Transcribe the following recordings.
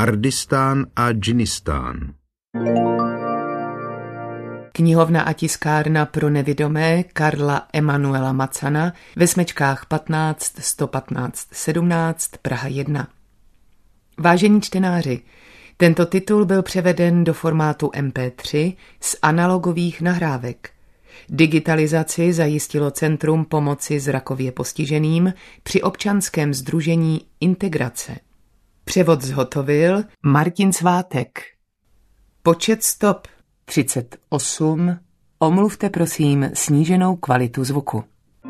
Ardistán a Džinistán. Knihovna a tiskárna pro nevidomé Karla Emanuela Macana ve Smečkách 15 115 17 Praha 1. Vážení čtenáři, tento titul byl převeden do formátu MP3 z analogových nahrávek. Digitalizaci zajistilo Centrum pomoci zrakově postiženým při občanském sdružení Integrace. Převod zhotovil Martin Svátek. Počet stop 38. Omluvte prosím sníženou kvalitu zvuku.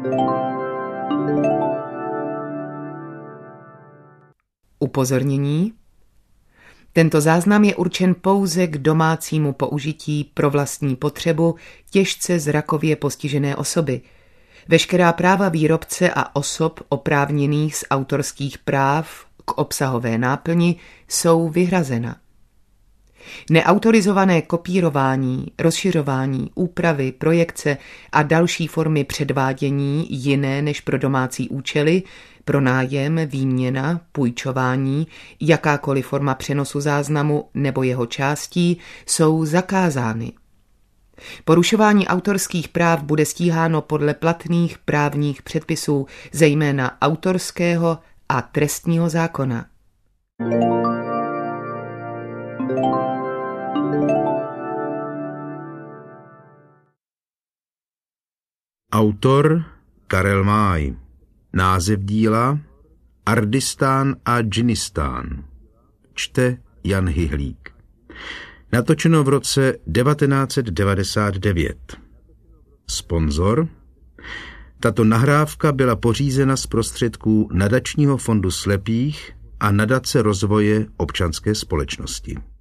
Upozornění. Tento záznam je určen pouze k domácímu použití pro vlastní potřebu těžce zrakově postižené osoby. Veškerá práva výrobce a osob oprávněných z autorských práv k obsahové náplni jsou vyhrazena. Neautorizované kopírování, rozšiřování, úpravy, projekce a další formy předvádění jiné než pro domácí účely, pronájem, výměna, půjčování, jakákoliv forma přenosu záznamu nebo jeho částí jsou zakázány. Porušování autorských práv bude stíháno podle platných právních předpisů, zejména autorského a trestního zákona. Autor Karel Máj. Název díla Ardistán a Džinistán. Čte Jan Hyhlík. Natočeno v roce 1999. Sponzor. Tato nahrávka byla pořízena z prostředků Nadačního fondu slepých a Nadace rozvoje občanské společnosti.